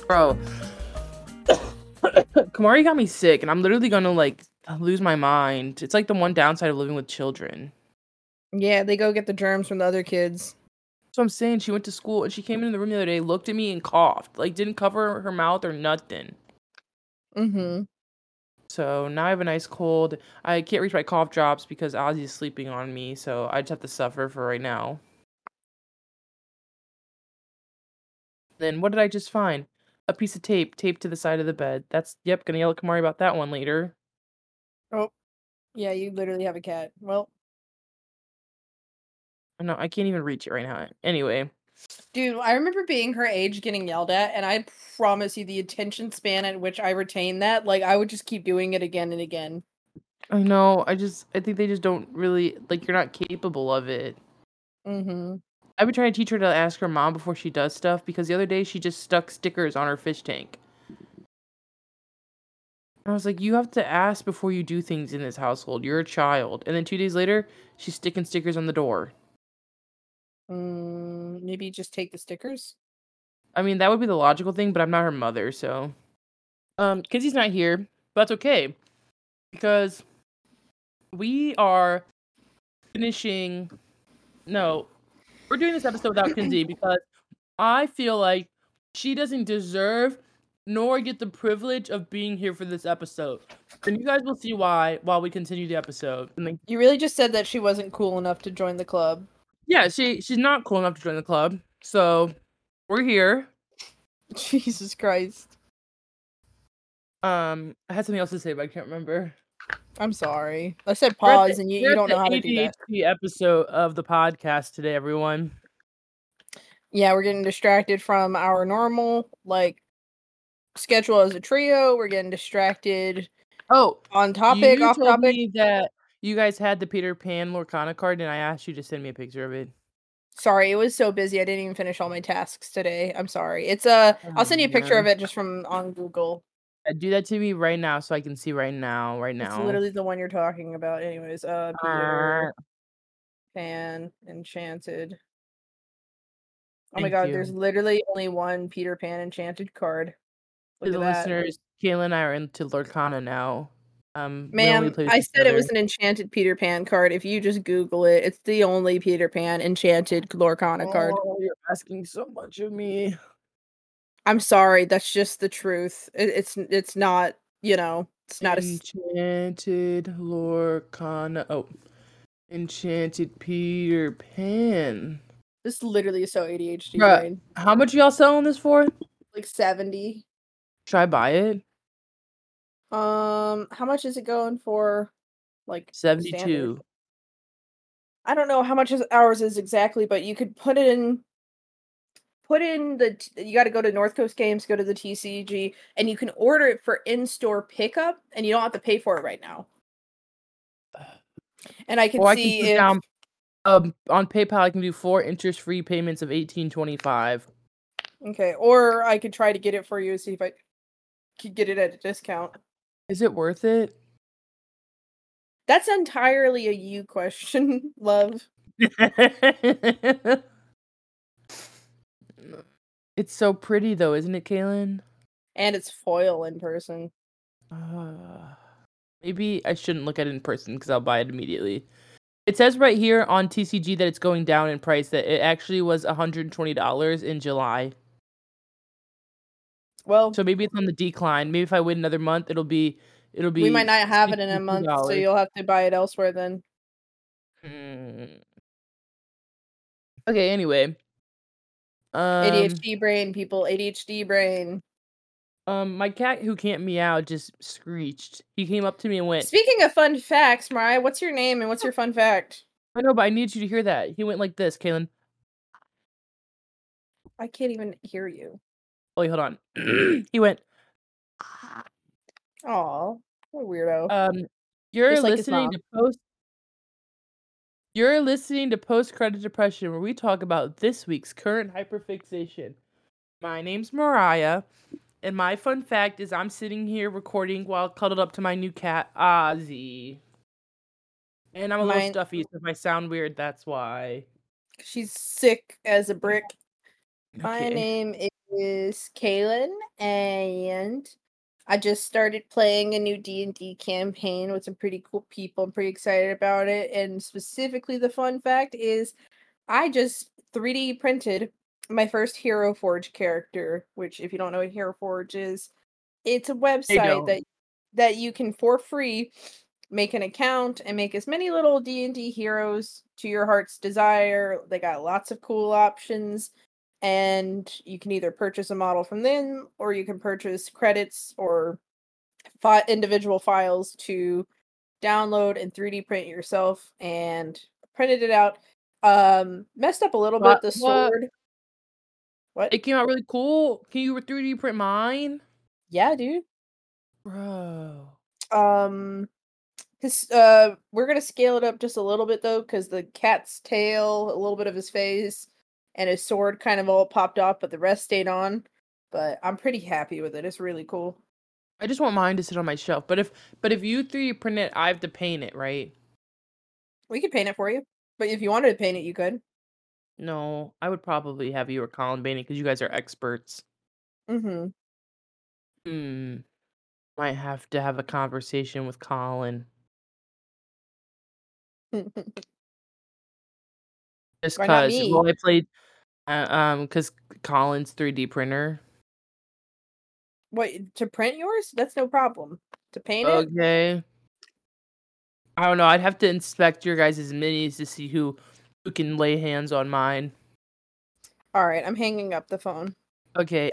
Bro, Kamari got me sick, and I'm literally gonna like lose my mind. It's like the one downside of living with children. Yeah, they go get the germs from the other kids. So I'm saying she went to school and she came in the room the other day, looked at me and coughed. Like didn't cover her mouth or nothing. Mm-hmm. So now I have a nice cold. I can't reach my cough drops because Ozzy's sleeping on me, so I just have to suffer for right now. Then what did I just find? A piece of tape taped to the side of the bed. Yep, gonna yell at Kamari about that one later. Oh, yeah, you literally have a cat. Well, No, I can't even reach it right now. Anyway. dude, I remember being her age getting yelled at, and I promise you the attention span at which I retained that, like, I would just keep doing it again and again. I know, I think they just don't really, like, you're not capable of it. Mm-hmm. I've been trying to teach her to ask her mom before she does stuff, because the other day she just stuck stickers on her fish tank. I was like, you have to ask before you do things in this household. You're a child. And then 2 days later, she's sticking stickers on the door. Maybe just take the stickers? I mean, that would be the logical thing, but I'm not her mother, so. Kenzie's not here, but that's okay. Because we are finishing. No, we're doing this episode without Kenzie because I feel like she doesn't deserve nor get the privilege of being here for this episode. And you guys will see why while we continue the episode. You really just said that she wasn't cool enough to join the club. Yeah, she's not cool enough to join the club. So we're here. Jesus Christ. I had something else to say, but I can't remember. I'm sorry. I said pause, and you don't know how to do that. The episode of the podcast today, everyone. Yeah, we're getting distracted from our normal, like, schedule as a trio. We're getting distracted. Oh, on topic, off told topic. me that you guys had the Peter Pan Lorcana card, and I asked you to send me a picture of it. Sorry, it was so busy. I didn't even finish all my tasks today. I'm sorry. It's I'll send you a picture of it just from on Google. Do that to me right now so I can see right now. It's literally the one you're talking about. Anyways, Peter Pan Enchanted. Oh my god, there's literally only one Peter Pan Enchanted card. Look to the at that. listeners, Kayla and I are into Lorcana now. Ma'am, I said it was an enchanted Peter Pan card. If you just Google it, it's the only Peter Pan enchanted Lorcana card. Oh, you're asking so much of me. I'm sorry, that's just the truth. It's not, you know, it's not enchanted Lorcana. Oh, enchanted Peter Pan. This literally is so ADHD brain. How much y'all selling this for? Like 70. Should I buy it? How much is it going for? Like 72. Standard? I don't know how much ours is exactly, but you could put in you got to go to North Coast Games, go to the TCG, and you can order it for in-store pickup, and you don't have to pay for it right now. And I can see if down, on PayPal I can do 4 interest-free payments of $18.25. Okay, or I could try to get it for you, see if I could get it at a discount. Is it worth it? That's entirely a you question, love. It's so pretty though, isn't it, Kaylin? And it's foil in person. Maybe I shouldn't look at it in person because I'll buy it immediately. It says right here on TCG that it's going down in price, that it actually was $120 in July. Well, so maybe it's on the decline. Maybe if I wait another month, it'll be. We might not have it in a month, so you'll have to buy it elsewhere then. Okay. Anyway. ADHD brain, people. ADHD brain. My cat who can't meow just screeched. He came up to me and went. Speaking of fun facts, Mariah, what's your name and what's your fun fact? I know, but I need you to hear that. He went like this, Kaylin. I can't even hear you. Wait, hold on. He went. Aw, what a weirdo. You're listening to Post Credit Depression, where we talk about this week's current hyperfixation. My name's Mariah, and my fun fact is I'm sitting here recording while cuddled up to my new cat, Ozzy. And I'm a little stuffy, so if I sound weird, that's why. She's sick as a brick. Okay. My name is Kaylin, and I just started playing a new D&D campaign with some pretty cool people. I'm pretty excited about it, and specifically the fun fact is I just 3D printed my first Hero Forge character, which if you don't know what Hero Forge is, it's a They website don't. that you can for free make an account and make as many little D&D heroes to your heart's desire. They got lots of cool options, and you can either purchase a model from them or you can purchase credits or individual files to download and 3D print yourself, and printed it out. Messed up a little bit the What? sword. What? It came out really cool. Can you 3D print mine? Yeah, dude. Bro. Um Cause we're gonna scale it up just a little bit though, because the cat's tail, a little bit of his face, and his sword kind of all popped off, but the rest stayed on. But I'm pretty happy with it. It's really cool. I just want mine to sit on my shelf. But if you 3D print it, I have to paint it, right? We could paint it for you, but if you wanted to paint it, you could. No, I would probably have you or Colin paint it because you guys are experts. Mm-hmm. Might have to have a conversation with Colin. Just Why not cause. me? Well, I played cause Colin's 3D printer. What, to print yours? That's no problem. To paint it? Okay. I don't know. I'd have to inspect your guys' minis to see who can lay hands on mine. All right, I'm hanging up the phone. Okay.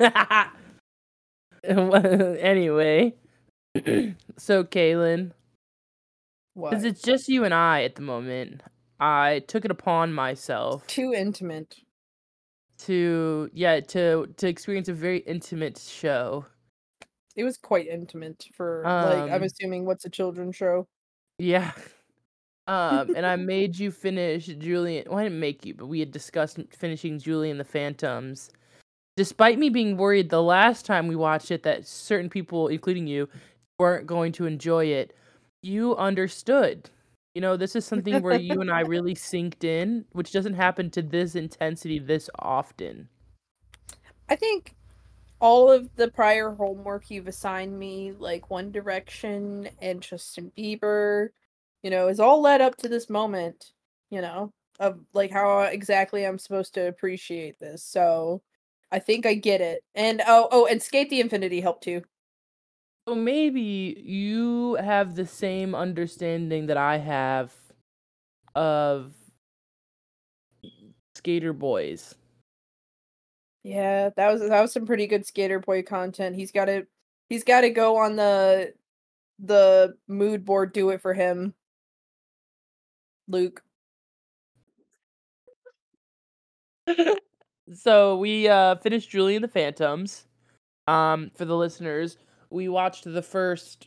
Anyway, so Kaylin, because What? it's just you and I at the moment, I took it upon myself Too intimate. to experience a very intimate show. It was quite intimate for, like, I'm assuming what's a children's show. Yeah. And I made you finish Julian. Well, I didn't make you, but we had discussed finishing Julian the Phantoms. Despite me being worried the last time we watched it that certain people, including you, weren't going to enjoy it, you understood. You know, this is something where you and I really synced in, which doesn't happen to this intensity this often. I think all of the prior homework you've assigned me, like One Direction and Justin Bieber, is all led up to this moment, of like how exactly I'm supposed to appreciate this. So I think I get it. And and Skate the Infinity helped too. So maybe you have the same understanding that I have of Skater Boys. Yeah, that was some pretty good Skater Boy content. He's got to go on the mood board. Do it for him, Luke. So we finished Julian the Phantoms. For the listeners, we watched the first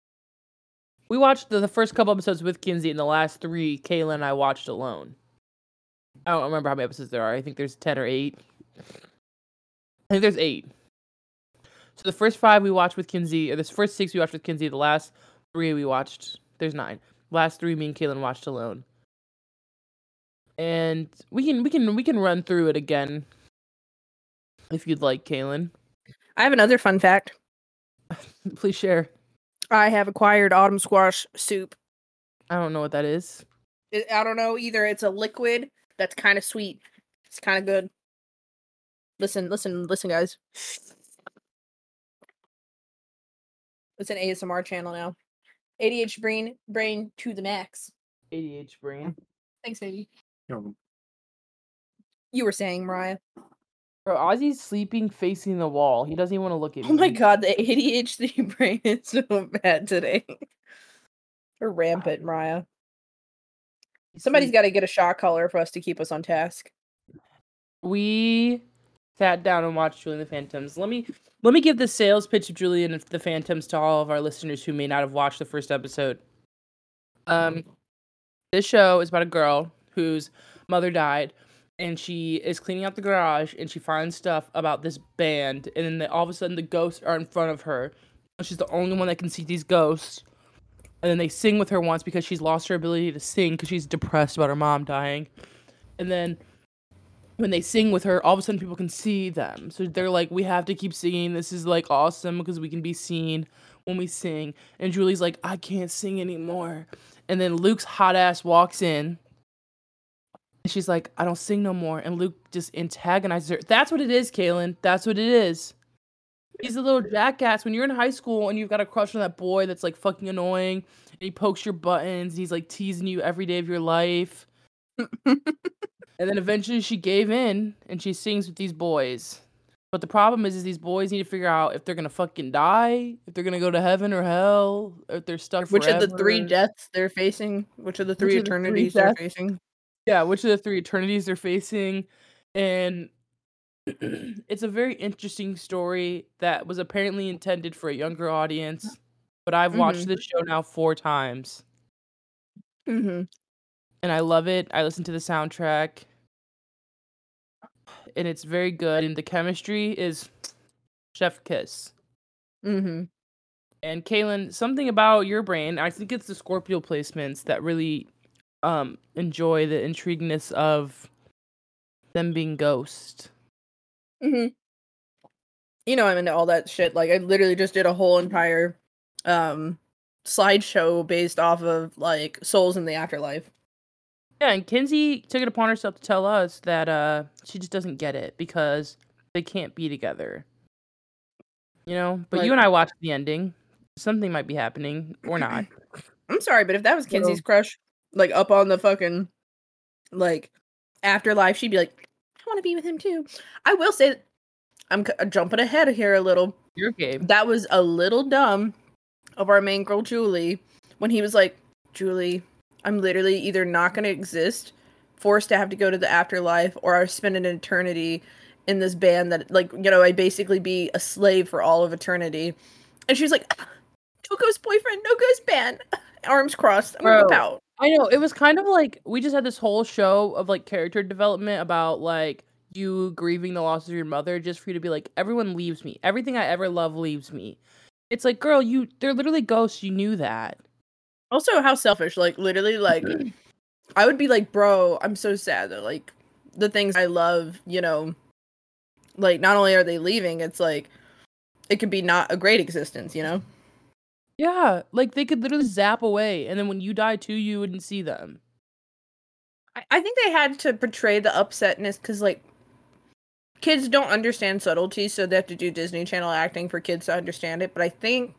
couple episodes with Kinsey, and the last 3 Kayla and I watched alone. I don't remember how many episodes there are. I think there's 10 or 8. I think there's 8. So the first 5 we watched with Kinsey, or the first 6 we watched with Kinsey, the last 3 we watched, there's 9. Last 3 me and Kaylin watched alone. And we can run through it again if you'd like, Kaylin. I have another fun fact. Please share. I have acquired autumn squash soup. I don't know what that is. I don't know either. It's a liquid that's kind of sweet. It's kind of good. Listen, guys. It's an ASMR channel now. ADHD brain to the max. ADHD brain. Thanks, baby. You were saying, Mariah. Bro, Ozzy's sleeping facing the wall. He doesn't even want to look at me. Oh my god, the ADHD brain is so bad today. We're rampant, Mariah. Somebody's got to get a shot collar for us to keep us on task. We sat down and watched Julian the Phantoms. Let me give the sales pitch of Julian the Phantoms to all of our listeners who may not have watched the first episode. This show is about a girl whose mother died, and she is cleaning out the garage, and she finds stuff about this band, and then all of a sudden the ghosts are in front of her. She's the only one that can see these ghosts. And then they sing with her once because she's lost her ability to sing because she's depressed about her mom dying. And then when they sing with her, all of a sudden people can see them. So they're like, we have to keep singing. This is like awesome because we can be seen when we sing. And Julie's like, I can't sing anymore. And then Luke's hot ass walks in. And she's like, I don't sing no more. And Luke just antagonizes her. That's what it is, Kaylin. That's what it is. He's a little jackass. When you're in high school and you've got a crush on that boy that's like fucking annoying, and he pokes your buttons, and he's like teasing you every day of your life. And then eventually she gave in and she sings with these boys. But the problem is these boys need to figure out if they're gonna fucking die, if they're gonna go to heaven or hell, or if they're stuck Which forever. of the 3 deaths they're facing? Which of the 3 eternities they're facing? Yeah, which of the 3 eternities they're facing. And it's a very interesting story that was apparently intended for a younger audience. But I've watched this show now 4 times. And I love it. I listen to the soundtrack. And it's very good. And the chemistry is chef kiss. And Kaylin, something about your brain, I think it's the Scorpio placements that really enjoy the intrigueness of them being ghosts. You know I'm into all that shit. Like, I literally just did a whole entire slideshow based off of, like, souls in the afterlife. Yeah, and Kinsey took it upon herself to tell us that she just doesn't get it because they can't be together. You know? But you and I watched the ending. Something might be happening, or not. I'm sorry, but if that was Kinsey's crush, like, up on the fucking, like, afterlife, she'd be like, I want to be with him too. I will say, I'm jumping ahead here a little. You're okay. That was a little dumb of our main girl, Julie, when he was like, Julie, I'm literally either not going to exist, forced to have to go to the afterlife, or I spend an eternity in this band that, like, you know, I'd basically be a slave for all of eternity. And she was like, no ghost boyfriend, no ghost band. Arms crossed. I'm going to whip out. I know. It was kind of like, we just had this whole show of, like, character development about, like, you grieving the loss of your mother just for you to be like, everyone leaves me. Everything I ever love leaves me. It's like, girl, they're literally ghosts. You knew that. Also, how selfish. Like, literally, like, I would be like, bro, I'm so sad that, like, the things I love, you know, like, not only are they leaving, it's like, it could be not a great existence, you know? Yeah, like, they could literally zap away, and then when you die too, you wouldn't see them. I think they had to portray the upsetness, because, like, kids don't understand subtlety, so they have to do Disney Channel acting for kids to understand it, but I think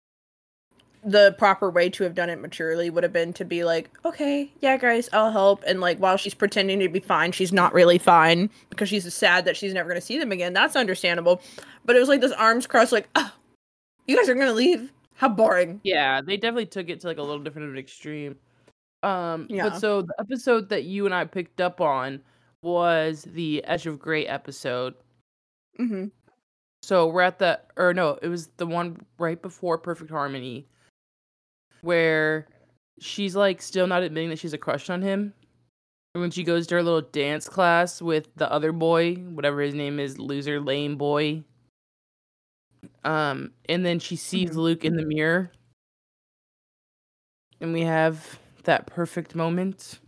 the proper way to have done it maturely would have been to be like, okay, yeah, guys, I'll help. And, like, while she's pretending to be fine, she's not really fine because she's sad that she's never going to see them again. That's understandable. But it was like this arms crossed, like, oh, you guys are going to leave? How boring. Yeah, they definitely took it to, like, a little different of an extreme. Yeah. But so the episode that you and I picked up on was the Edge of Grey episode. So we're at it was the one right before Perfect Harmony, where she's, like, still not admitting that she's a crush on him. And when she goes to her little dance class with the other boy, whatever his name is, loser, lame boy. And then she sees Luke in the mirror. And we have that perfect moment.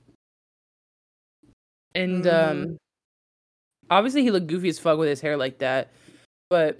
And, obviously he looked goofy as fuck with his hair like that. But,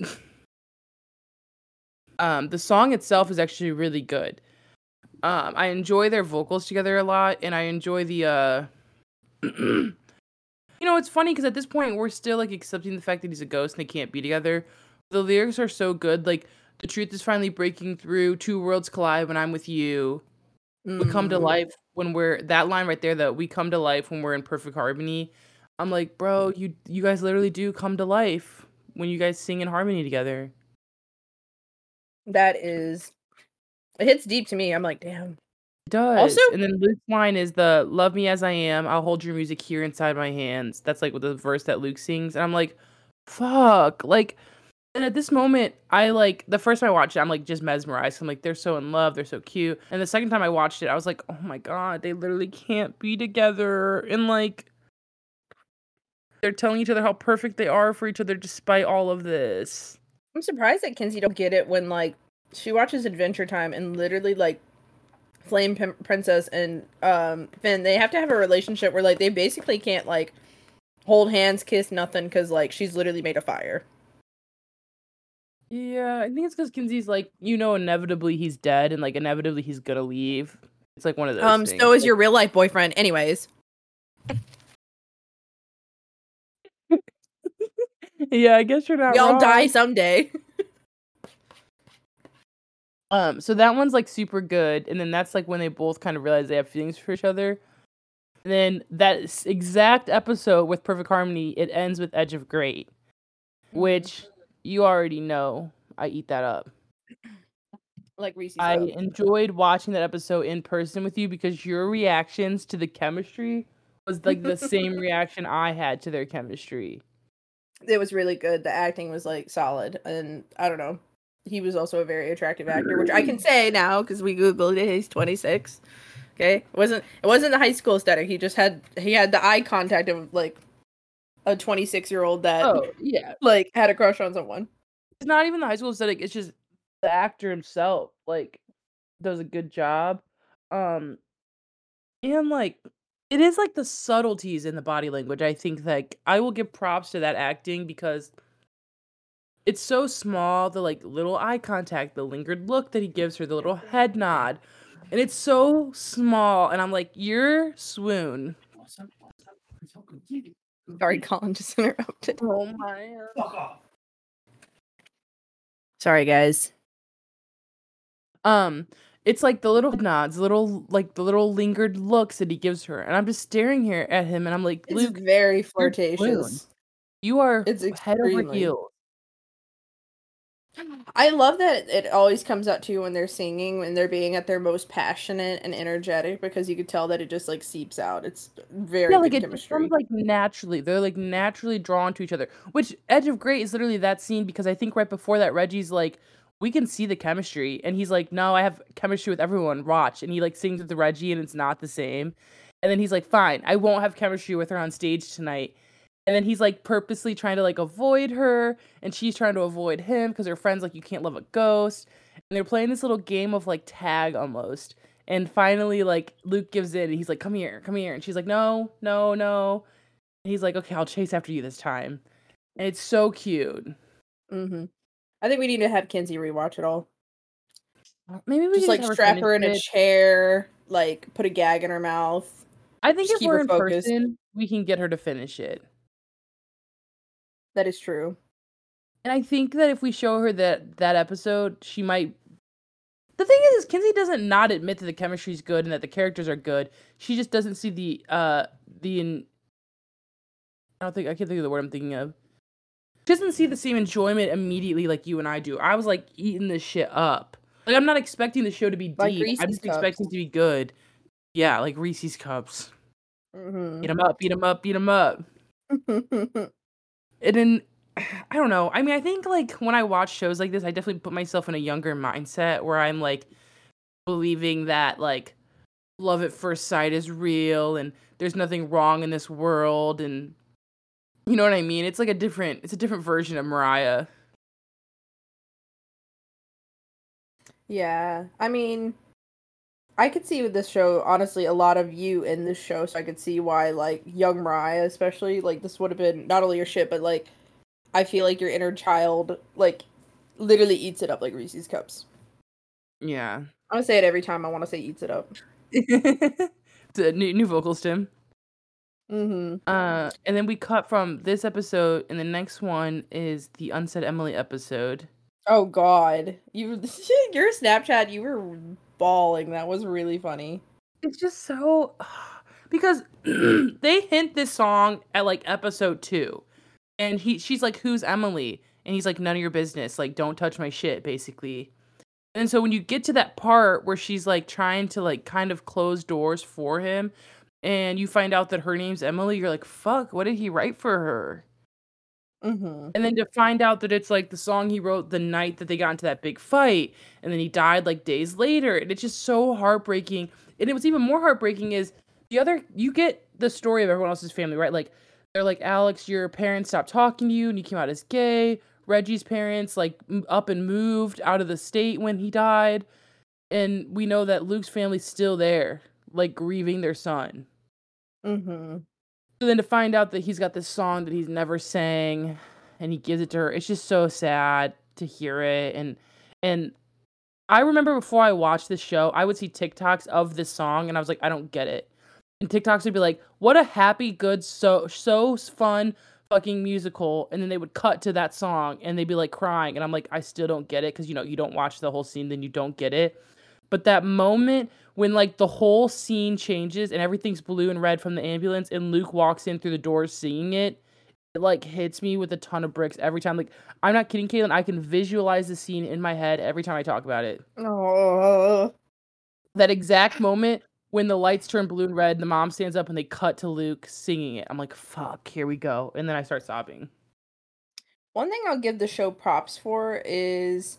the song itself is actually really good. I enjoy their vocals together a lot, and I enjoy the, you know, it's funny because at this point we're still, like, accepting the fact that he's a ghost and they can't be together. The lyrics are so good, like, the truth is finally breaking through, 2 worlds collide when I'm with you. We come to life when that line right there, that we come to life when we're in perfect harmony. I'm like, bro, you guys literally do come to life when you guys sing in harmony together. It hits deep to me. I'm like, damn. It does. Also, and then Luke's line is the love me as I am, I'll hold your music here inside my hands. That's, like, the verse that Luke sings. And I'm like, fuck. Like, and at this moment, I, like, the first time I watched it, I'm, like, just mesmerized. I'm like, they're so in love. They're so cute. And the second time I watched it, I was like, oh my God, they literally can't be together. And, like, they're telling each other how perfect they are for each other despite all of this. I'm surprised that Kinsey don't get it when, like, she watches Adventure Time and literally, like, Flame Princess and Finn, they have to have a relationship where, like, they basically can't, like, hold hands, kiss, nothing, because like she's literally made of fire. Yeah, I think it's because Kinsey's like, inevitably he's dead and like inevitably he's gonna leave. It's like one of those things. So is like, your real life boyfriend, anyways. Yeah, I guess you're not Y'all wrong. die someday. So that one's like super good, and then that's like when they both kind of realize they have feelings for each other. And then that exact episode with Perfect Harmony, it ends with Edge of Great, which you already know. I eat that up. Like Reese's I Cup. enjoyed watching that episode in person with you because your reactions to the chemistry was like the same reaction I had to their chemistry. It was really good. The acting was like solid, and I don't know. He was also a very attractive actor, which I can say now because we googled it. He's 26. Okay, it wasn't the high school aesthetic. He had the eye contact of like a 26-year-old that like had a crush on someone. It's not even the high school aesthetic. It's just the actor himself like does a good job. And like it is like the subtleties in the body language. I think like I will give props to that acting because it's so small, the like little eye contact, the lingered look that he gives her, the little head nod. And it's so small and I'm like, "You're swoon." Sorry, Colin just interrupted. Oh my. Fuck off. Sorry, guys. It's like the little nods, the little lingered looks that he gives her, and I'm just staring here at him, and I'm like, It's Luke, very flirtatious. You are It's head over extremely. heels. I love that it always comes out to you when they're singing, when they're being at their most passionate and energetic, because you could tell that it just like seeps out. It's very like good it chemistry. comes like naturally. They're like naturally drawn to each other. Which Edge of Great is literally that scene because I think right before that Reggie's like, we can see the chemistry, and he's like, no, I have chemistry with everyone. Watch, and he like sings with the Reggie, and it's not the same. And then he's like, fine, I won't have chemistry with her on stage tonight. And then he's like purposely trying to like avoid her, and she's trying to avoid him because her friend's like, you can't love a ghost. And they're playing this little game of like tag almost. And finally, like Luke gives in, and he's like, come here, and she's like, no, no, no. And he's like, okay, I'll chase after you this time. And it's so cute. I think we need to have Kinsey rewatch it all. Maybe we just like strap her in a chair, like put a gag in her mouth. I think if we're in person, we can get her to finish it. That is true. And I think that if we show her that episode, she might. The thing is Kinsey doesn't not admit that the chemistry's good and that the characters are good. She just doesn't see the I can't think of the word I'm thinking of. She doesn't see the same enjoyment immediately like you and I do. I was like eating this shit up. Like I'm not expecting the show to be deep. Like I'm just expecting it to be good. Yeah, like Reese's Cups. Eat them up, eat them up, eat them up. And then, I don't know. I mean, I think like when I watch shows like this, I definitely put myself in a younger mindset where I'm like believing that like love at first sight is real and there's nothing wrong in this world, and you know what I mean? It's like a different version of Mariah. Yeah, I mean, I could see with this show, honestly, a lot of you in this show, so I could see why, like, young Mariah, especially, like, this would have been not only your shit, but, like, I feel like your inner child, like, literally eats it up like Reese's Cups. Yeah. I'm gonna say it every time I want to say eats it up. It's a new vocal stem. And then we cut from this episode, and the next one is the Unsaid Emily episode. Oh, God. Your Snapchat, you were bawling. That was really funny. It's just so because they hint this song at like episode 2, and she's like, who's Emily? And he's like, none of your business, like don't touch my shit, basically. And so when you get to that part where she's like trying to like kind of close doors for him, and you find out that her name's Emily, you're like, fuck, what did he write for her? And then to find out that it's like the song he wrote the night that they got into that big fight, and then he died like days later, and it's just so heartbreaking. And it was even more heartbreaking is you get the story of everyone else's family, right? Like they're like, Alex, your parents stopped talking to you and you came out as gay. Reggie's parents like up and moved out of the state when he died, and we know that Luke's family's still there, like grieving their son. So then to find out that he's got this song that he's never sang and he gives it to her, it's just so sad to hear it. And I remember before I watched this show, I would see TikToks of this song and I was like, I don't get it. And TikToks would be like, what a happy, good, so fun fucking musical. And then they would cut to that song and they'd be like crying. And I'm like, I still don't get it. Cause you don't watch the whole scene, then you don't get it. But that moment when like the whole scene changes and everything's blue and red from the ambulance and Luke walks in through the doors singing it, it like hits me with a ton of bricks every time. Like, I'm not kidding, Caitlin. I can visualize the scene in my head every time I talk about it. Oh. That exact moment when the lights turn blue and red and the mom stands up and they cut to Luke singing it. I'm like, fuck, here we go. And then I start sobbing. One thing I'll give the show props for is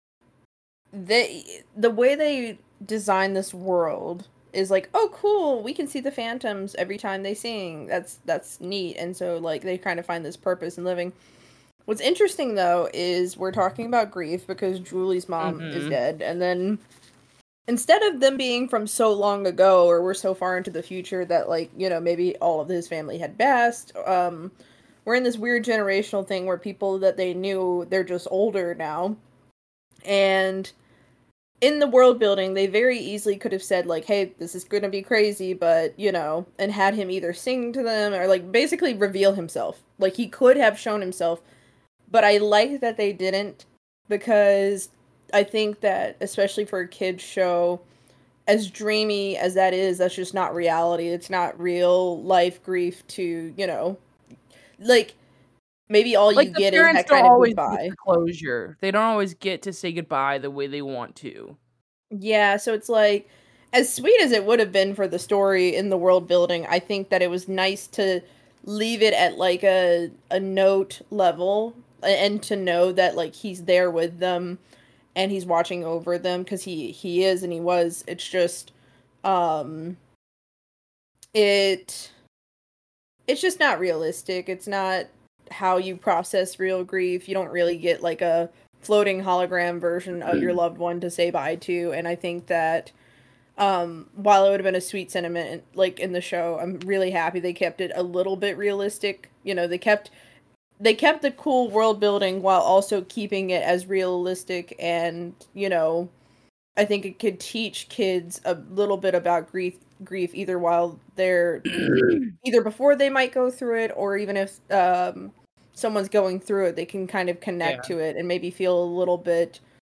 the way they design this world is like, oh cool, we can see the phantoms every time they sing. That's neat. And so like they kind of find this purpose in living. What's interesting though is we're talking about grief because Julie's mom is dead, and then instead of them being from so long ago or we're so far into the future that like, maybe all of his family had passed, we're in this weird generational thing where people that they knew, they're just older now. And in the world building, they very easily could have said, like, hey, this is going to be crazy, but, and had him either sing to them or, like, basically reveal himself. Like, he could have shown himself, but I like that they didn't, because I think that, especially for a kid's show, as dreamy as that is, that's just not reality. It's not real life grief to, like, maybe all like you get is that kind of goodbye. Get closure. They don't always get to say goodbye the way they want to. Yeah, so it's like, as sweet as it would have been for the story in the world building, I think that it was nice to leave it at like a note level and to know that like he's there with them and he's watching over them, because he is and he was. It's just it's just not realistic. It's not how you process real grief. You don't really get like a floating hologram version of your loved one to say bye to. And I think that while it would have been a sweet sentiment like in the show, I'm really happy they kept it a little bit realistic. They kept the cool world building while also keeping it as realistic, and I think it could teach kids a little bit about grief either while they're either before they might go through it, or even if someone's going through it, they can kind of connect to it and maybe feel a little bit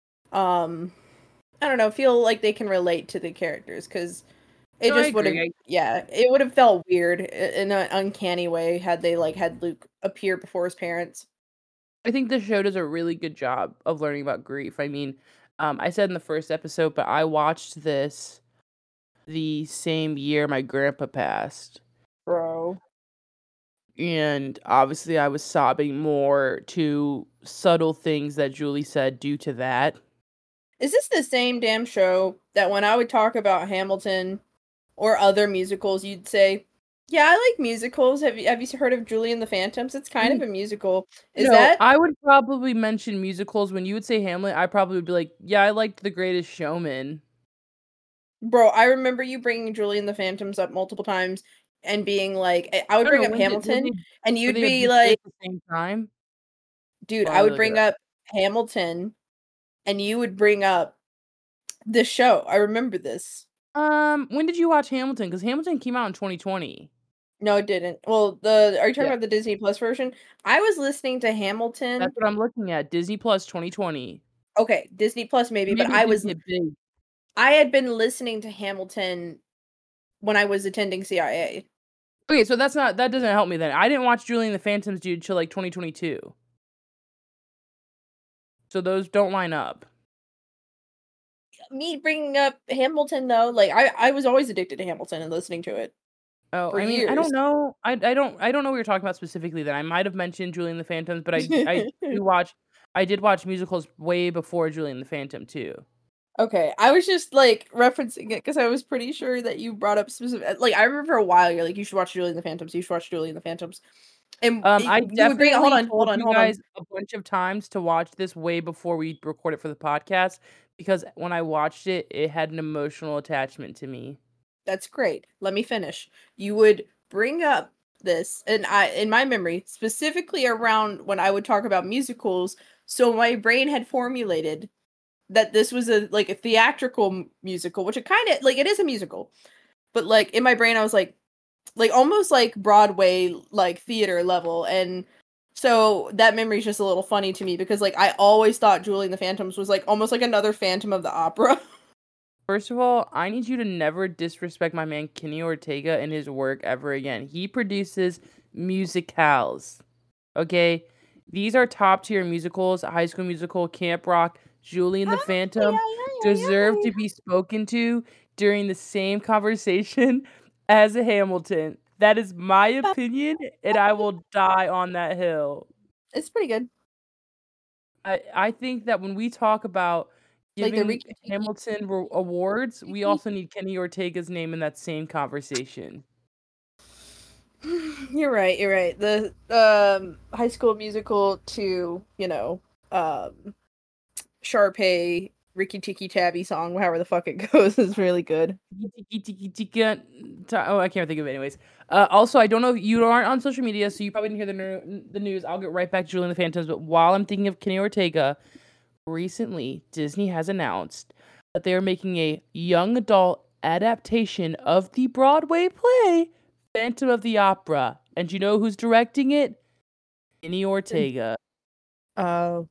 I don't know, feel like they can relate to the characters, because it just would have it would have felt weird in an uncanny way had they like had Luke appear before his parents. I think the show does a really good job of learning about grief. I mean, I said in the first episode, but I watched this the same year my grandpa passed. Bro. And obviously I was sobbing more to subtle things that Julie said due to that. Is this the same damn show that when I would talk about Hamilton or other musicals, you'd say, yeah, I like musicals. Have you heard of Julie and the Phantoms? It's kind of a musical. I would probably mention musicals. When you would say Hamlet, I probably would be like, yeah, I liked The Greatest Showman. Bro, I remember you bringing Julie and the Phantoms up multiple times and being like, I would bring up Hamilton, and you'd be like, at the same time? Dude, I would bring up Hamilton, and you would bring up the show. I remember this. When did you watch Hamilton? Because Hamilton came out in 2020. No, it didn't. Well, are you talking about the Disney Plus version? I was listening to Hamilton. That's what I'm looking at. Disney Plus 2020. Okay, Disney Plus maybe, but I had been listening to Hamilton when I was attending CIA. Okay, so that doesn't help me then. I didn't watch Julie and the Phantoms, dude, till like 2022. So those don't line up. Me bringing up Hamilton though, like I was always addicted to Hamilton and listening to it. Oh, I mean, years. I don't know. I don't know what you're talking about specifically. Then I might have mentioned Julie and the Phantoms, but I did watch musicals way before Julie and the Phantom too. Okay, I was just like referencing it because I was pretty sure that you brought up specific. Like I remember for a while, you're like, you should watch Julie and the Phantoms. You should watch Julie and the Phantoms. And I definitely hold on, guys a bunch of times to watch this way before we record it for the podcast, because when I watched it, it had an emotional attachment to me. That's great. Let me finish. You would bring up this, and in my memory, specifically around when I would talk about musicals, so my brain had formulated that this was a theatrical musical, which it kind of like it is a musical, but like in my brain I was like almost like Broadway, like theater level. And so that memory is just a little funny to me because like I always thought Julie and the Phantoms was like almost like another Phantom of the Opera. First of all, I need you to never disrespect my man Kenny Ortega and his work ever again. He produces musicals. Okay? These are top tier musicals. High School Musical, Camp Rock, Julie and the Phantom deserve to be spoken to during the same conversation as Hamilton. That is my opinion, and I will die on that hill. It's pretty good. I think that when we talk about giving Like Hamilton awards, we also need Kenny Ortega's name in that same conversation. You're right. The High School Musical to, Sharpay Ricky Tikki Tabby song, however the fuck it goes, is really good. Oh, I can't think of it anyways. Also, I don't know if you aren't on social media, so you probably didn't hear the news. I'll get right back to Julie and the Phantoms, but while I'm thinking of Kenny Ortega, recently Disney has announced that they are making a young adult adaptation of the Broadway play Phantom of the Opera. And you know who's directing it? Kenny Ortega. Oh.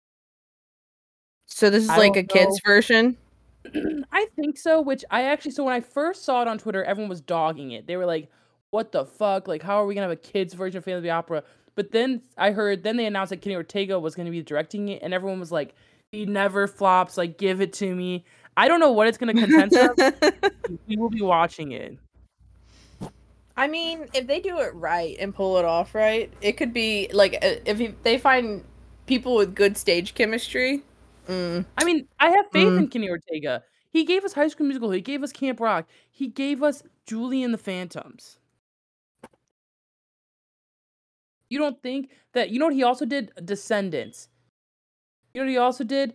So this is like a kid's version? I think so, so when I first saw it on Twitter, everyone was dogging it. They were like, what the fuck? Like, how are we gonna have a kid's version of Phantom of the Opera? But then they announced that Kenny Ortega was gonna be directing it, and everyone was like, he never flops, like, give it to me. I don't know what it's gonna contend of. We will be watching it. I mean, if they do it right and pull it off right, it could be like if they find people with good stage chemistry. I mean, I have faith in Kenny Ortega. He gave us High School Musical. He gave us Camp Rock. He gave us Julie and the Phantoms. You don't think that... You know what he also did? Descendants. You know what he also did?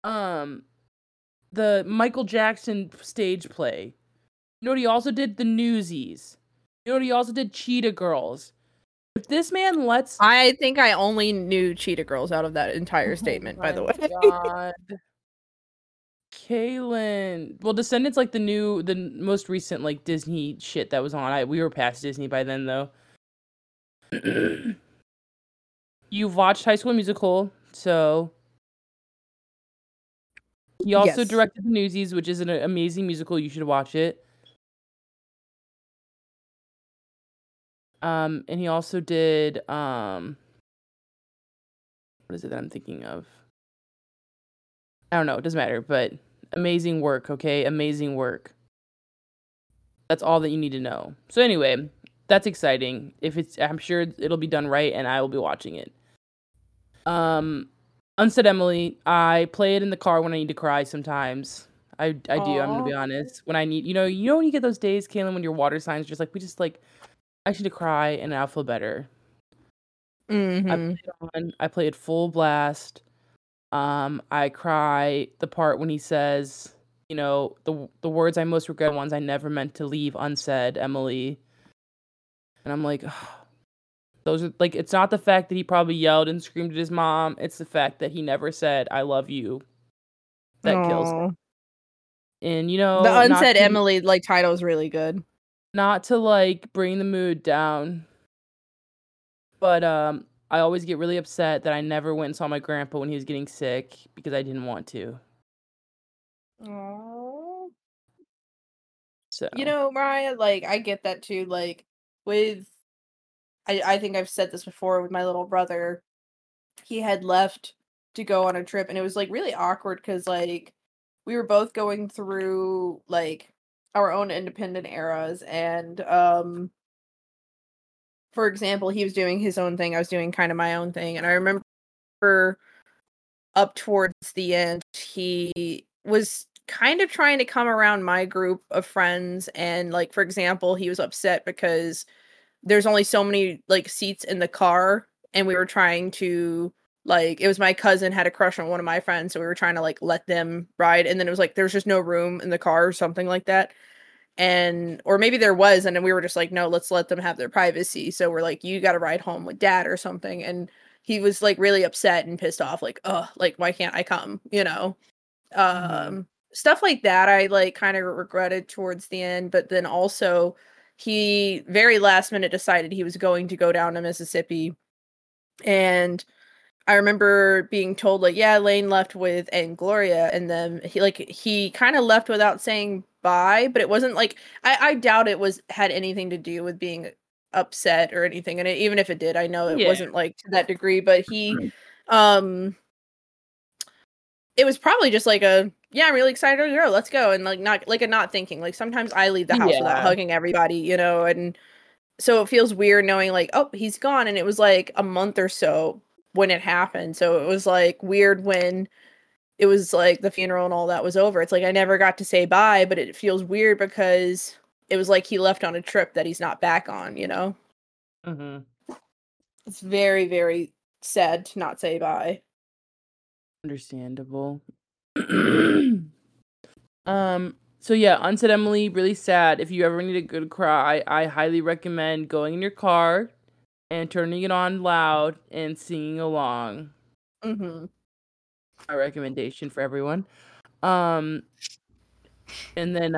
The Michael Jackson stage play. You know what he also did? The Newsies. You know what he also did? Cheetah Girls. If this man lets... I think I only knew Cheetah Girls out of that entire statement, by the way. God. Kaylin. Well, Descendants, like the most recent like Disney shit that was on. We were past Disney by then, though. You've watched High School Musical, so he also directed the Newsies, which is an amazing musical. You should watch it. And he also did what is it that I'm thinking of? I don't know. It doesn't matter, but amazing work. Okay, amazing work. That's all that you need to know. So anyway, that's exciting. I'm sure it'll be done right, and I will be watching it. Unsaid Emily, I play it in the car when I need to cry sometimes. I do. I'm gonna be honest. When I need, when you get those days, Kaylin, when your water signs just like I need to cry, and I'll feel better. I play it full blast. I cry the part when he says, the words I most regret, ones I never meant to leave unsaid, Emily. And I'm like, those are like, it's not the fact that he probably yelled and screamed at his mom. It's the fact that he never said, I love you. That kills him. And, the unsaid Emily, title is really good. Not to, bring the mood down. But, I always get really upset that I never went and saw my grandpa when he was getting sick because I didn't want to. Aww. So. Mariah, I get that too. With, I think I've said this before with my little brother. He had left to go on a trip, and it was really awkward because we were both going through our own independent eras, and for example, he was doing his own thing, I was doing kind of my own thing, and I remember up towards the end, he was kind of trying to come around my group of friends, and for example, he was upset because there's only so many seats in the car, and we were trying to it was my cousin had a crush on one of my friends, so we were trying to let them ride, and then it was there's just no room in the car or something like that. or maybe there was, and then we were just like, no, let's let them have their privacy. So we're like, you got to ride home with dad or something. And he was like really upset and pissed off, like, oh, like, why can't I come? Mm-hmm. Stuff like that. I like kind of regretted towards the end, but then also he very last minute decided he was going to go down to Mississippi. And I remember being told like, yeah, Lane left with and Gloria, and then he kind of left without saying bye, but it wasn't like I doubt it had anything to do with being upset or anything. And even if it did, I know it Yeah. wasn't like to that degree, but um it was probably just like yeah, I'm really excited to go, let's go, and like not thinking. Like sometimes I leave the house without Yeah. hugging everybody, and so it feels weird knowing like, oh, he's gone, and it was like a month or so when it happened. So it was like weird when it was like the funeral and all that was over. It's like I never got to say bye, but it feels weird because it was like he left on a trip that he's not back on. Mm-hmm. It's very, very sad to not say bye. Understandable. So yeah, Unsaid Emily, really sad. If you ever need a good cry, I highly recommend going in your car and turning it on loud and singing along. Mm-hmm. My recommendation for everyone. And then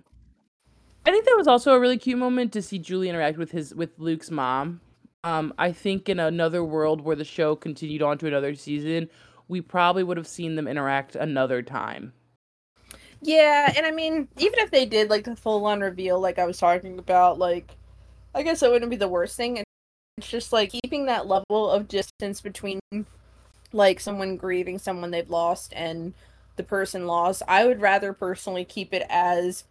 I think that was also a really cute moment to see Julie interact with Luke's mom. I think in another world where the show continued on to another season, we probably would have seen them interact another time. Yeah, and I mean, even if they did like the full on reveal, like I was talking about, like I guess it wouldn't be the worst thing. It's just like keeping that level of distance between like someone grieving someone they've lost and the person lost. I would rather personally keep it as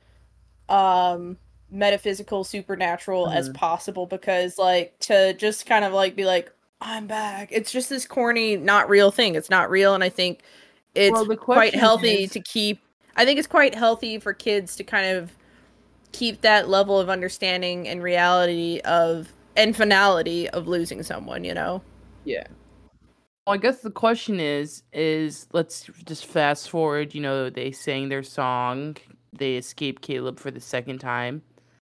metaphysical, supernatural as Mhm. possible, because like to just kind of like be like, I'm back, it's just this corny not real thing. It's not real, and I think Well, it's the quite question healthy is, to keep I think it's quite healthy for kids to kind of keep that level of understanding and reality of and finality of losing someone. yeah. Well, I guess the question is let's just fast forward. They sang their song. They escaped Caleb for the second time.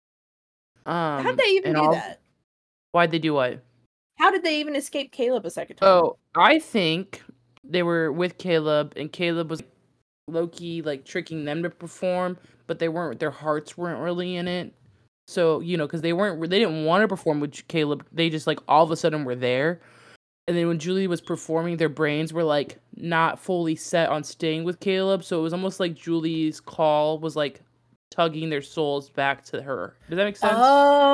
How'd they even And do all that? why'd they do what? How did they even escape Caleb a second time? Oh, I think they were with Caleb, and Caleb was low-key like tricking them to perform, but they weren't. Their hearts weren't really in it. So because they didn't want to perform with Caleb. They just like all of a sudden were there. And then when Julie was performing, their brains were like not fully set on staying with Caleb. So it was almost like Julie's call was like tugging their souls back to her. Does that make sense?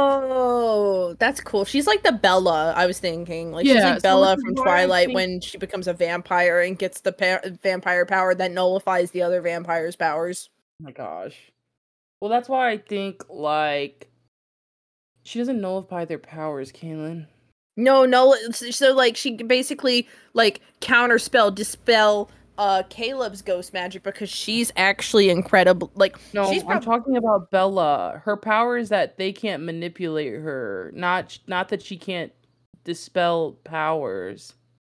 Oh, that's cool. She's like the Bella, I was thinking. Like she's Yeah. like So which Bella is from why I Twilight think. when she becomes a vampire and gets the vampire power that nullifies the other vampire's powers. Oh my gosh. Well, that's why I think like she doesn't nullify their powers, Kaylin. No, so like she basically like counterspell, dispel Caleb's ghost magic, because she's actually incredible. Like she's No, I'm probably talking about Bella. Her power is that they can't manipulate her. Not that she can't dispel powers.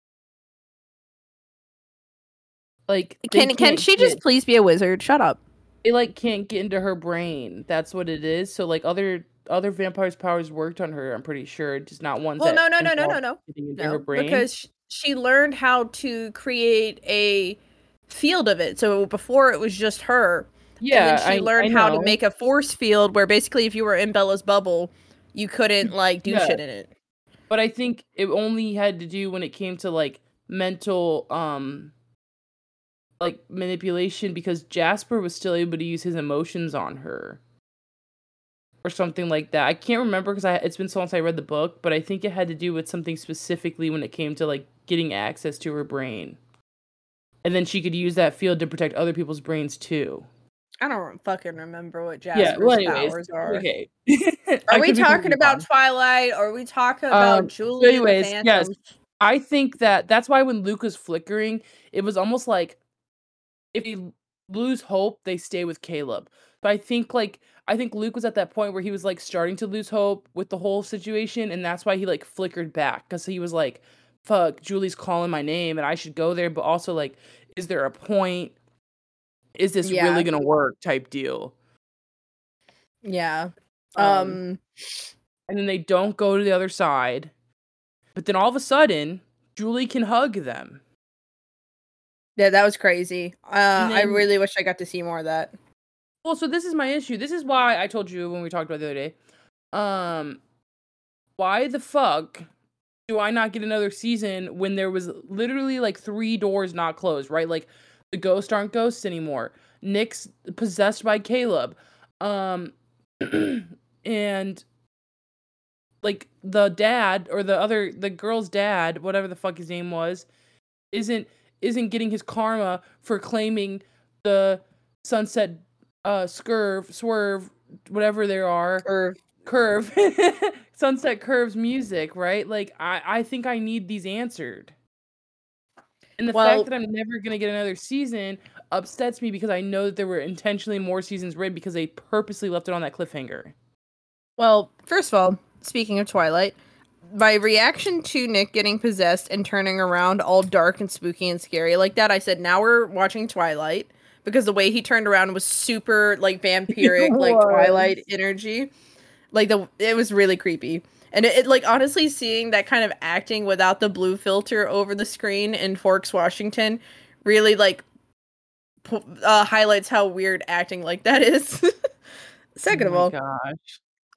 Like they can can't she just get please be a wizard? Shut up. they like can't get into her brain. That's what it is. So like other vampires' powers worked on her. I'm pretty sure, just not ones Well, that no, involve no. getting into her No, brain. because she learned how to create a field of it. So before it was just her. And then Yeah, she I learned how to know. make a force field where basically if you were in Bella's bubble, you couldn't like do Yeah, shit in it. but I think it only had to do when it came to like mental like manipulation because Jasper was still able to use his emotions on her or something like that. I can't remember because it's been so long since I read the book, but I think it had to do with something specifically when it came to like getting access to her brain. And then she could use that field to protect other people's brains too. I don't fucking remember what Yeah, well Jasper's anyways, powers are. okay. Are I we could be talking completely about wrong. Twilight? Or are we talking about So Julie and the anyways, yes. Phantom? I think that's why when Luke was flickering, it was almost like if you lose hope, they stay with Caleb. But I think Luke was at that point where he was like starting to lose hope with the whole situation, and that's why he like flickered back because he was like, "Fuck, Julie's calling my name, and I should go there." But also like, is there a point? Is this Yeah. really gonna work? Type deal. Yeah. And then they don't go to the other side. But then all of a sudden, Julie can hug them. Yeah, that was crazy. Then, I really wish I got to see more of that. Well, so this is my issue. This is why I told you when we talked about the other day. Why the fuck do I not get another season when there was literally like 3 doors not closed, right? Like the ghosts aren't ghosts anymore. Nick's possessed by Caleb. And like the dad or the girl's dad, whatever the fuck his name was, isn't getting his karma for claiming the Sunset swerve, whatever they are. Curve. Sunset Curve's music, right? Like I think I need these answered. And the fact that I'm never gonna get another season upsets me because I know that there were intentionally more seasons written because they purposely left it on that cliffhanger. Well, first of all, speaking of Twilight, my reaction to Nick getting possessed and turning around all dark and spooky and scary like that, I said, now we're watching Twilight, because the way he turned around was super like vampiric, like Twilight energy. Like it was really creepy. And it like honestly seeing that kind of acting without the blue filter over the screen in Forks, Washington really like highlights how weird acting like that is. Second of all, gosh.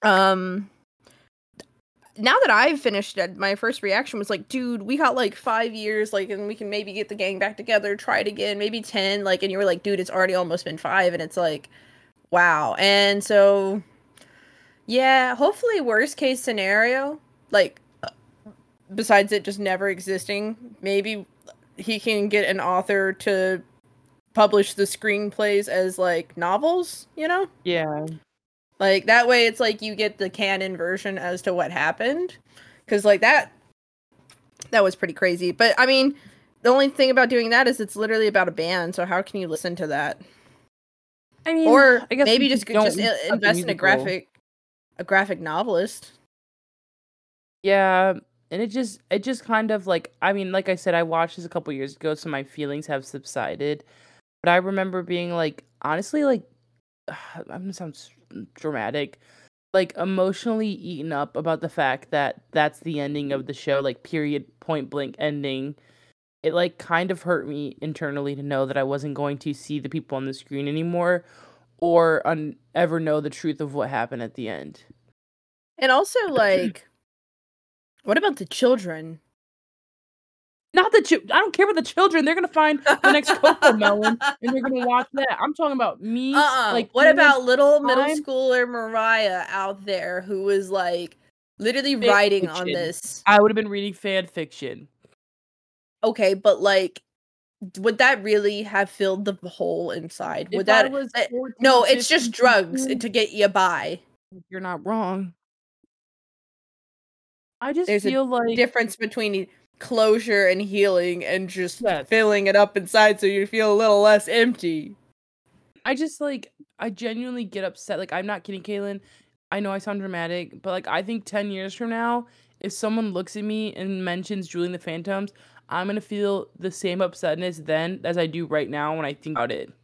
Now that I've finished it, my first reaction was like, dude, we got like 5 years, like, and we can maybe get the gang back together, try it again, maybe 10, like, and you were like, dude, it's already almost been 5, and it's like, wow. And so, yeah, hopefully worst case scenario, like, besides it just never existing, maybe he can get an author to publish the screenplays as, like, novels, you know? Yeah. Like, that way it's like you get the canon version as to what happened. Because, like, that was pretty crazy. But, I mean, the only thing about doing that is it's literally about a band, so how can you listen to that? I mean, or I guess maybe just invest in a graphic novelist. Yeah, and it just kind of like, I mean, like I said, I watched this a couple years ago, so my feelings have subsided. But I remember being like, honestly, like, I'm gonna sound dramatic, like emotionally eaten up about the fact that that's the ending of the show, like period, point blank ending. It like kind of hurt me internally to know that I wasn't going to see the people on the screen anymore, or ever know the truth of what happened at the end. And also, like, what about the children? Not the I don't care about the children. They're gonna find the next CoComelon and they're gonna watch that. I'm talking about me. Like, what about little middle schooler Mariah out there who was like literally writing on this? I would have been reading fan fiction. Okay, but like, would that really have filled the hole inside? Would that was 14, no? It's just drugs to get you by. You're not wrong. I just There's feel a like difference between closure and healing and just filling it up inside so you feel a little less empty. I genuinely get upset. Like, I'm not kidding, Kaylin. I know I sound dramatic, but like, I think 10 years from now, if someone looks at me and mentions Julie and the Phantoms, I'm gonna feel the same upsetness then as I do right now when I think about it.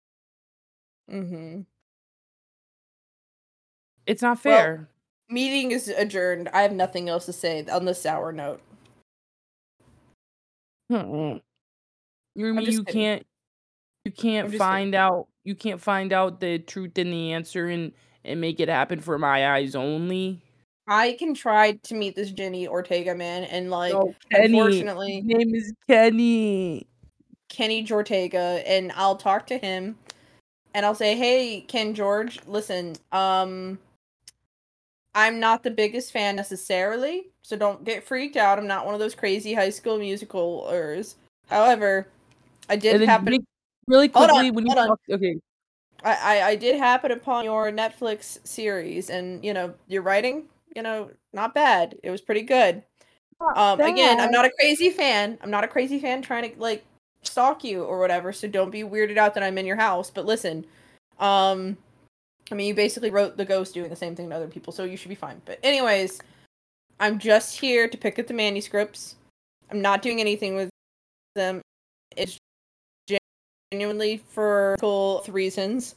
It's not fair. Well, meeting is adjourned. I have nothing else to say on this sour note. You can't find out the truth and the answer and make it happen for my eyes only. I can try to meet this Jenny Ortega man and like, unfortunately, his name is Kenny Ortega, and I'll talk to him and I'll say, hey, Ken George, listen, I'm not the biggest fan necessarily, so don't get freaked out. I'm not one of those crazy High School Musicalers. However, I did happen really quickly when you talk. Okay, I did happen upon your Netflix series, and you know, your writing, you know, not bad. It was pretty good. Again, I'm not a crazy fan. I'm not a crazy fan trying to like stalk you or whatever, so don't be weirded out that I'm in your house. But listen, I mean, you basically wrote The Ghost doing the same thing to other people, so you should be fine. But anyways, I'm just here to pick up the manuscripts. I'm not doing anything with them. It's genuinely for cool reasons.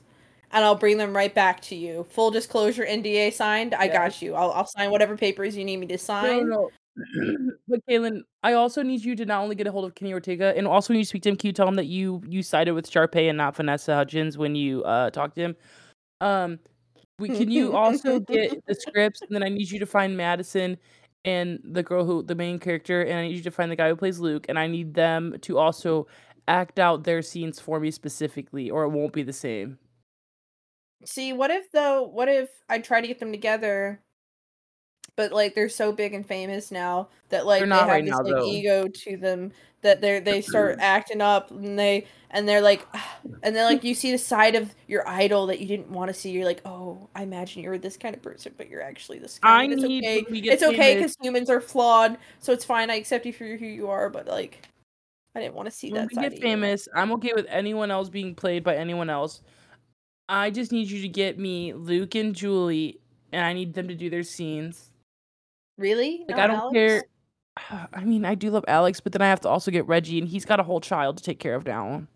and I'll bring them right back to you. Full disclosure, NDA signed. I got you. I'll sign whatever papers you need me to sign. No. But Kaylin, I also need you to not only get a hold of Kenny Ortega, and also when you speak to him, can you tell him that you sided with Sharpay and not Vanessa Hudgens when you talked to him? Can you also get the scripts, and then I need you to find Madison and the girl the main character, and I need you to find the guy who plays Luke, and I need them to also act out their scenes for me specifically, or it won't be the same. See, what if I try to get them together, but like they're so big and famous now that like they They're not have right this now, like though. ego to them that they start acting up and they're like and then like you see the side of your idol that you didn't want to see. You're like, oh, I imagine you're this kind of person, but you're actually this kind. I And it's need okay. when we get It's okay famous. because humans are flawed, so it's fine. I accept you for who you are, but like I didn't want to see When that we side get of you. famous, I'm okay with anyone else being played by anyone else. I just need you to get me Luke and Julie, and I need them to do their scenes. Really? Like, I Not don't Alex? care. I mean, I do love Alex, but then I have to also get Reggie, and he's got a whole child to take care of now.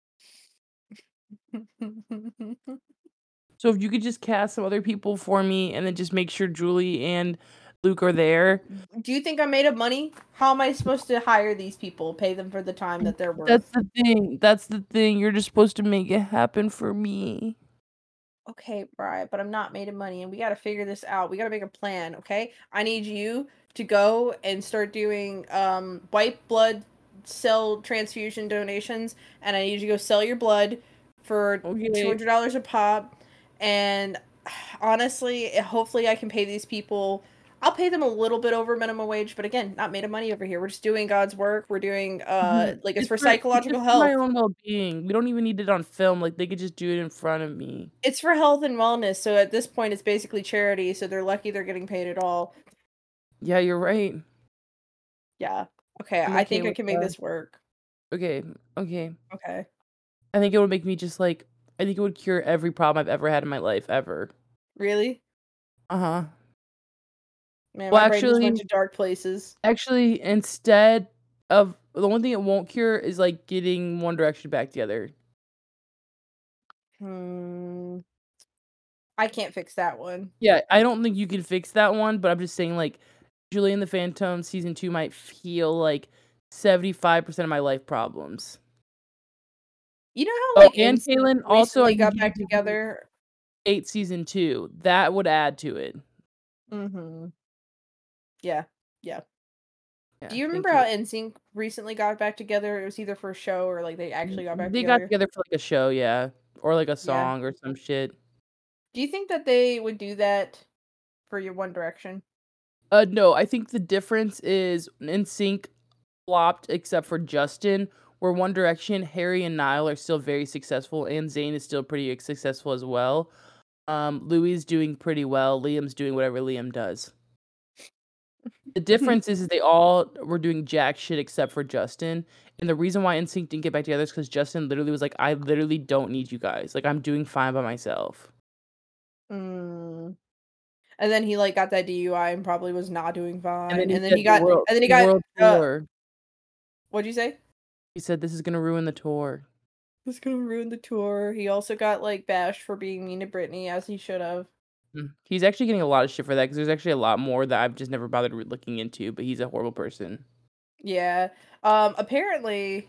So if you could just cast some other people for me, and then just make sure Julie and Luke are there. Do you think I'm made of money? How am I supposed to hire these people? Pay them for the time that they're That's worth? the thing. That's the thing. You're just supposed to make it happen for me. Okay, right, but I'm not made of money and we got to figure this out. We got to make a plan, okay? I need you to go and start doing white blood cell transfusion donations, and I need you to go sell your blood for Okay. $200 a pop. And honestly, hopefully I can pay these people. I'll pay them a little bit over minimum wage, but again, not made of money over here. We're just doing God's work. We're doing like it's for It's psychological for my health. own well-being. We don't even need it on film. Like, they could just do it in front of me. It's for health and wellness, so at this point it's basically charity, so they're lucky they're getting paid at all. Yeah, you're right. Yeah. Okay, I'm I okay think I with can make that. this work. Okay. Okay. Okay. I think it would make me just like I think it would cure every problem I've ever had in my life ever. Really? Uh-huh. Man, Well, my brain just went to dark places. actually, instead of the one thing it won't cure is like getting One Direction back together. Hmm. I can't fix that one. Yeah, I don't think you can fix that one, but I'm just saying like Julie and the Phantom season 2 might feel like 75% of my life problems. You know how Oh, like and NSYNC Kaylin, also I recently need got you back to do together? 8 season 2. That would add to it. Mhm. Yeah. Yeah. Do Yeah, you remember thank you. how NSYNC recently got back together? It was either for a show or like they actually got back They got together. together for like a show, yeah, or like a Yeah. song or some shit. Do you think that they would do that for your One Direction? No, I think the difference is NSYNC flopped except for Justin, where One Direction, Harry and Niall are still very successful, and Zayn is still pretty successful as well. Louis is doing pretty well. Liam's doing whatever Liam does. The difference is they all were doing jack shit except for Justin. And the reason why NSYNC didn't get back together is because Justin literally was like, I literally don't need you guys. Like, I'm doing fine by myself. Mm. And then he like got that DUI and probably was not doing And then fine. he And then said the he got world tour. what'd you say? He said this is gonna ruin the tour. Was gonna ruin the tour. He also got like bashed for being mean to Britney as he should have. He's actually getting a lot of shit for that because there's actually a lot more that I've just never bothered looking into. But he's a horrible person. Yeah. Apparently,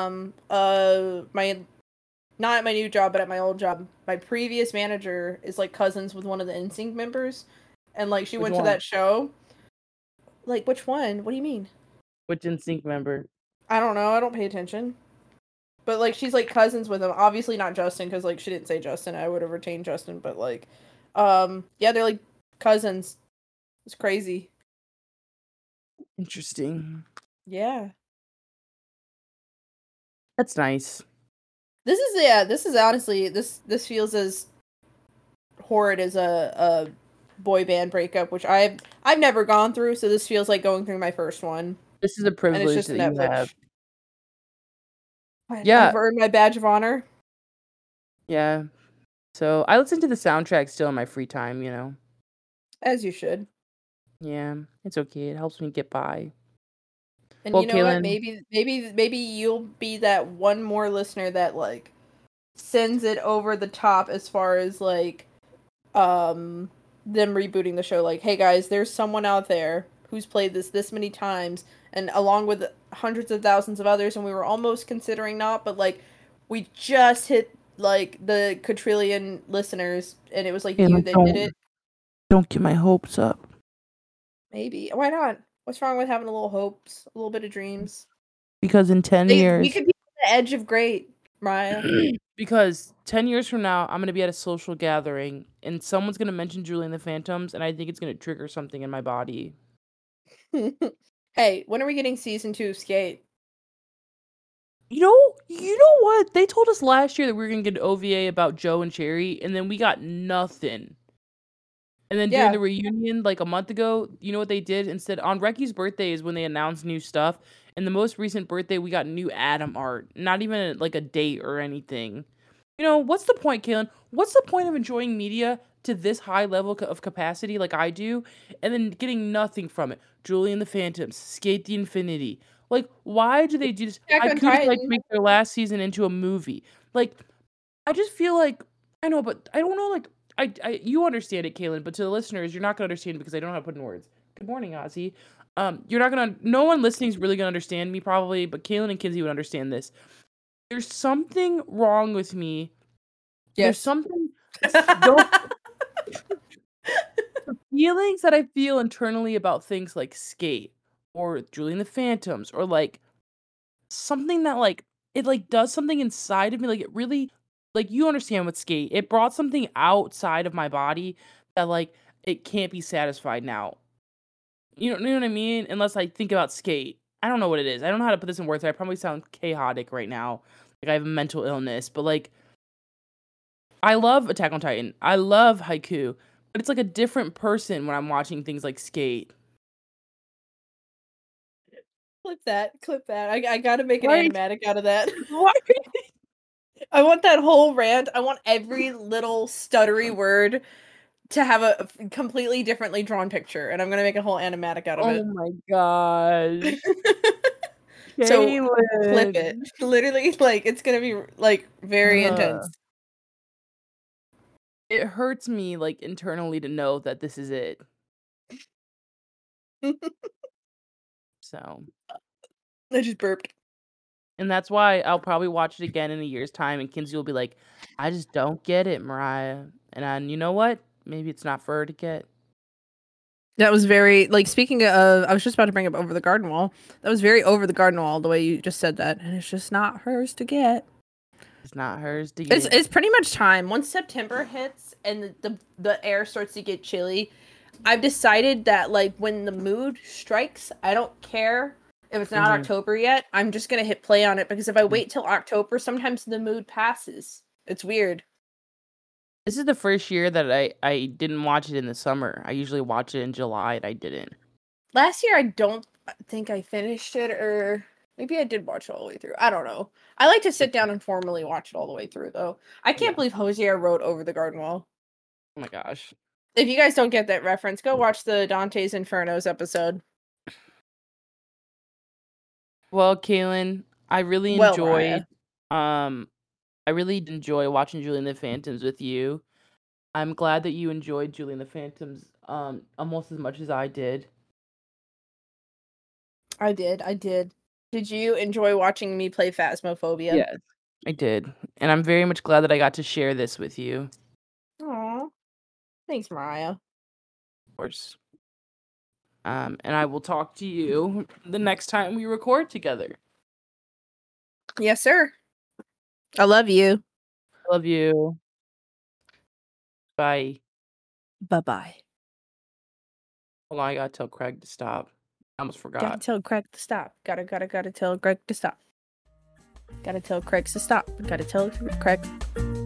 my not at my new job, but at my old job, my previous manager is like cousins with one of the NSYNC members, and like she Which went to one? that show. Like which one? What do you mean? Which NSYNC member? I don't know. I don't pay attention. But like she's like cousins with him. Obviously not Justin because like she didn't say Justin. I would have retained Justin, but like, yeah, they're like cousins. It's crazy. Interesting. Yeah. That's nice. This is honestly this feels as horrid as a boy band breakup, which I've never gone through, so this feels like going through my first one. This is a And it's privilege just a that you have. Netflix. I've Yeah, earned my badge of honor. yeah. So I listen to the soundtrack still in my free time. As you should. Yeah, it's okay. It helps me get by. And Well, you know what? Kaylin, Maybe you'll be that one more listener that like sends it over the top as far as like them rebooting the show. Like, hey guys, there's someone out there who's played this many times, and along with hundreds of thousands of others, and we were almost considering not, but like we just hit like the quadrillion listeners, and it was like you that did it. Don't get my hopes up. Maybe. Why not? What's wrong with having a little hopes, a little bit of dreams? Because in 10 years... We could be on the edge of great, Mariah. Because 10 years from now, I'm going to be at a social gathering, and someone's going to mention Julie and the Phantoms, and I think it's going to trigger something in my body. Hey, when are we getting season 2 of Skate? You know what? They told us last year that we were going to get an OVA about Joe and Cherry, and then we got nothing. And then during the reunion, like a month ago, you know what they did? Instead, on Recky's birthday is when they announced new stuff. And the most recent birthday, we got new Adam art. Not even like a date or anything. You know, what's the point, Kaylin? What's the point of enjoying media to this high level of capacity like I do, and then getting nothing from it? Julie and the Phantoms, Skate the Infinity. Like, why do they do this? I could like make their last season into a movie. Like, I just feel like, I know, but I don't know, like, you understand it, Kaylin, but to the listeners, you're not going to understand it because I don't know how to put in words. Good morning, Ozzy. You're not going to... No one listening is really going to understand me, probably, but Kaylin and Kinsey would understand this. There's something wrong with me. Yes. There's something... the feelings that I feel internally about things like Skate, or Julie and the Phantoms, or, like, something that, like, it, like, does something inside of me, like, it really... Like, you understand with Skate, it brought something outside of my body that, like, it can't be satisfied now. You know what I mean? Unless I think about Skate. I don't know what it is. I don't know how to put this in words. I probably sound chaotic right now. Like, I have a mental illness. But, like, I love Attack on Titan. I love Haikyuu. But it's, like, a different person when I'm watching things like Skate. Clip that. I gotta make an animatic out of that. Why? I want that whole rant. I want every little stuttery word to have a completely differently drawn picture, and I'm gonna make a whole animatic out of it. Oh my gosh. So clip it. Literally, like, it's gonna be like very intense. It hurts me, like, internally to know that this is it. So I just burped. And that's why I'll probably watch it again in a year's time, and Kinsey will be like, I just don't get it, Mariah. And you know what? Maybe it's not for her to get. That was very, like, speaking of, I was just about to bring up Over the Garden Wall. That was very Over the Garden Wall, the way you just said that. And it's just not hers to get. It's not hers to get. It's pretty much time. Once September hits and the air starts to get chilly, I've decided that, like, when the mood strikes, I don't care if it's not October yet. I'm just going to hit play on it, because if I wait till October, sometimes the mood passes. It's weird. This is the first year that I didn't watch it in the summer. I usually watch it in July, and I didn't. Last year, I don't think I finished it, or maybe I did watch it all the way through. I don't know. I like to sit down and formally watch it all the way through, though. I can't believe Hosier wrote Over the Garden Wall. Oh my gosh. If you guys don't get that reference, go watch the Dante's Infernos episode. Well, Kaylin, I really enjoyed I really enjoy watching Julie and the Phantoms with you. I'm glad that you enjoyed Julie and the Phantoms almost as much as I did. I did. Did you enjoy watching me play Phasmophobia? Yes, I did. And I'm very much glad that I got to share this with you. Aw. Thanks, Mariah. Of course. And I will talk to you the next time we record together. Yes, sir. I love you. I love you. Bye. Bye-bye. Hold on, I gotta tell Craig to stop. I almost forgot. Gotta tell Craig to stop. Gotta tell Craig to stop. Gotta tell Craig to stop. Gotta tell Craig.